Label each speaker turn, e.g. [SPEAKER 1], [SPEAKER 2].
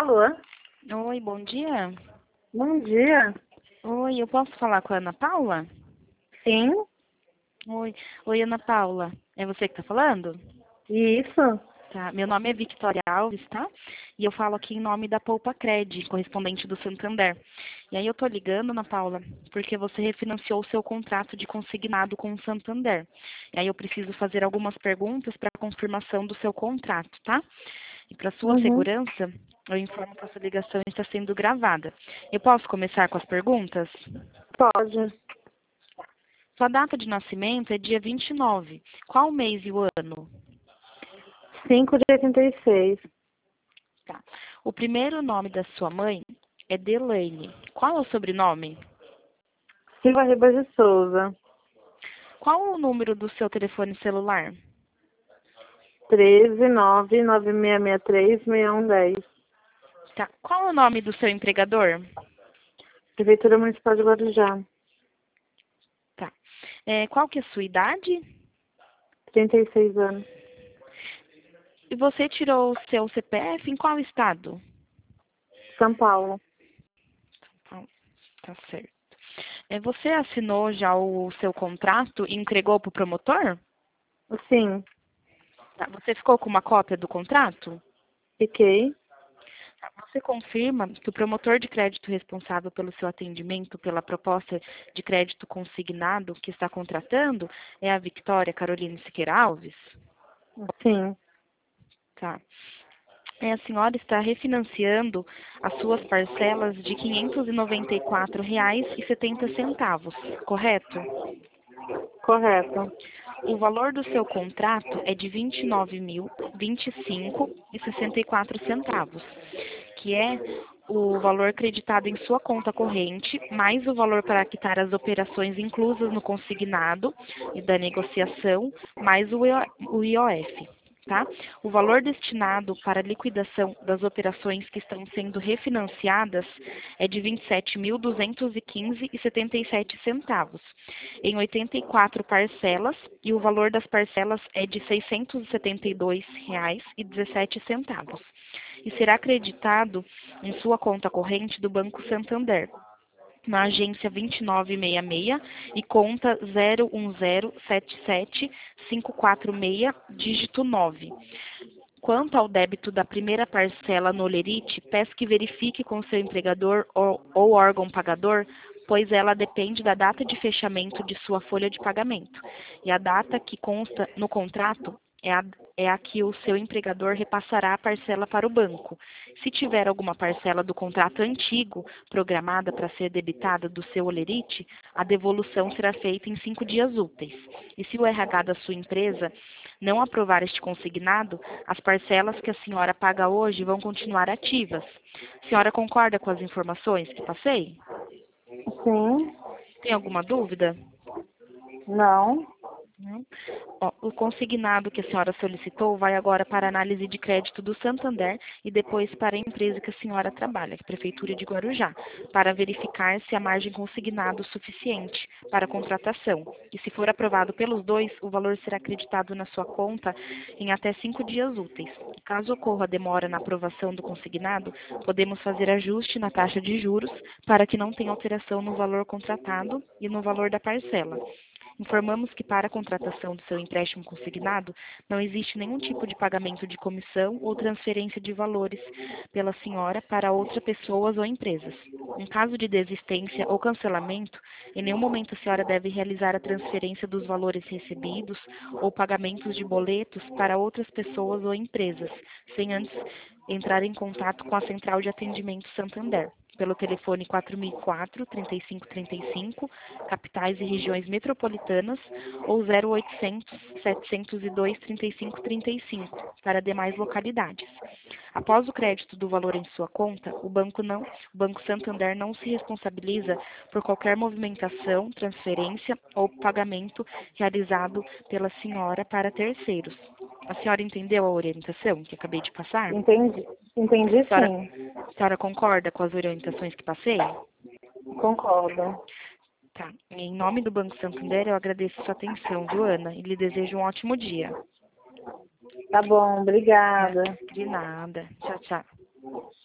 [SPEAKER 1] Alô?
[SPEAKER 2] Oi, bom dia.
[SPEAKER 1] Bom dia.
[SPEAKER 2] Oi, eu posso falar com a Ana Paula?
[SPEAKER 1] Sim,
[SPEAKER 2] Oi, Ana Paula. É você que está falando?
[SPEAKER 1] isso.
[SPEAKER 2] Tá. Meu nome é Victoria Alves, tá? E eu falo aqui em nome da Poupa Cred, correspondente do Santander. E aí eu tô ligando, Ana Paula, porque você refinanciou o seu contrato de consignado com o Santander. E aí eu preciso fazer algumas perguntas para confirmação do seu contrato, tá? E para sua
[SPEAKER 1] Uhum.
[SPEAKER 2] segurança, eu informo que essa ligação está sendo gravada. Eu posso começar com as perguntas?
[SPEAKER 1] Pode.
[SPEAKER 2] Sua data de nascimento é dia 29. Qual o mês e o ano?
[SPEAKER 1] 5 de 86.
[SPEAKER 2] Tá. O primeiro nome da sua mãe é Delaine. Qual é o sobrenome?
[SPEAKER 1] Silva Ribas de Souza.
[SPEAKER 2] Qual o número do seu telefone celular?
[SPEAKER 1] 13 99663 6110.
[SPEAKER 2] Tá. Qual o nome do seu empregador?
[SPEAKER 1] Prefeitura Municipal de Guarujá.
[SPEAKER 2] Tá. Qual que é a sua idade?
[SPEAKER 1] 36 anos.
[SPEAKER 2] E você tirou o seu CPF em qual estado?
[SPEAKER 1] São Paulo.
[SPEAKER 2] Tá, tá certo. Você assinou já o seu contrato e entregou para o promotor?
[SPEAKER 1] Sim,
[SPEAKER 2] Tá. Você ficou com uma cópia do contrato?
[SPEAKER 1] fiquei.
[SPEAKER 2] Você confirma que o promotor de crédito responsável pelo seu atendimento pela proposta de crédito consignado que está contratando é a Victoria Caroline Siqueira Alves?
[SPEAKER 1] Sim,
[SPEAKER 2] Tá. A senhora está refinanciando as suas parcelas de R$ 594,70, correto?
[SPEAKER 1] correto.
[SPEAKER 2] O valor do seu contrato é de R$ 29.025,64, que é o valor creditado em sua conta corrente, mais o valor para quitar as operações inclusas no consignado e da negociação, mais o IOF. Tá? O valor destinado para a liquidação das operações que estão sendo refinanciadas é de R$ 27.215,77, em 84 parcelas, e o valor das parcelas é de R$ 672,17, e será acreditado em sua conta corrente do Banco Santander, na agência 2966 e conta 01077546, dígito 9. Quanto ao débito da primeira parcela no Olerite, peço que verifique com seu empregador ou órgão pagador, pois ela depende da data de fechamento de sua folha de pagamento. E a data que consta no contrato é a que o seu empregador repassará a parcela para o banco. Se tiver alguma parcela do contrato antigo programada para ser debitada do seu Olerite, a devolução será feita em 5 dias úteis. E se o RH da sua empresa não aprovar este consignado, as parcelas que a senhora paga hoje vão continuar ativas. A senhora concorda com as informações que passei?
[SPEAKER 1] Sim,
[SPEAKER 2] Tem alguma dúvida?
[SPEAKER 1] não.
[SPEAKER 2] Não. Ó, o consignado que a senhora solicitou vai agora para a análise de crédito do Santander e depois para a empresa que a senhora trabalha, que é a Prefeitura de Guarujá, para verificar se a margem consignado é suficiente para a contratação. E se for aprovado pelos dois, o valor será acreditado na sua conta em até 5 dias úteis. Caso ocorra demora na aprovação do consignado, podemos fazer ajuste na taxa de juros para que não tenha alteração no valor contratado e no valor da parcela. Informamos que para a contratação do seu empréstimo consignado, não existe nenhum tipo de pagamento de comissão ou transferência de valores pela senhora para outras pessoas ou empresas. Em caso de desistência ou cancelamento, em nenhum momento a senhora deve realizar a transferência dos valores recebidos ou pagamentos de boletos para outras pessoas ou empresas, sem antes entrar em contato com a Central de Atendimento Santander, pelo telefone 4004-3535, capitais e regiões metropolitanas, ou 0800-702-3535, para demais localidades. Após o crédito do valor em sua conta, o Banco Santander não se responsabiliza por qualquer movimentação, transferência ou pagamento realizado pela senhora para terceiros. A senhora entendeu a orientação que acabei de passar?
[SPEAKER 1] Entendi. Entendi, sim.
[SPEAKER 2] A senhora concorda com as orientações que passei?
[SPEAKER 1] Concordo.
[SPEAKER 2] Tá. Em nome do Banco Santander, eu agradeço sua atenção, viu, Ana? E lhe desejo um ótimo dia.
[SPEAKER 1] Tá bom, obrigada.
[SPEAKER 2] De nada. Tchau, tchau.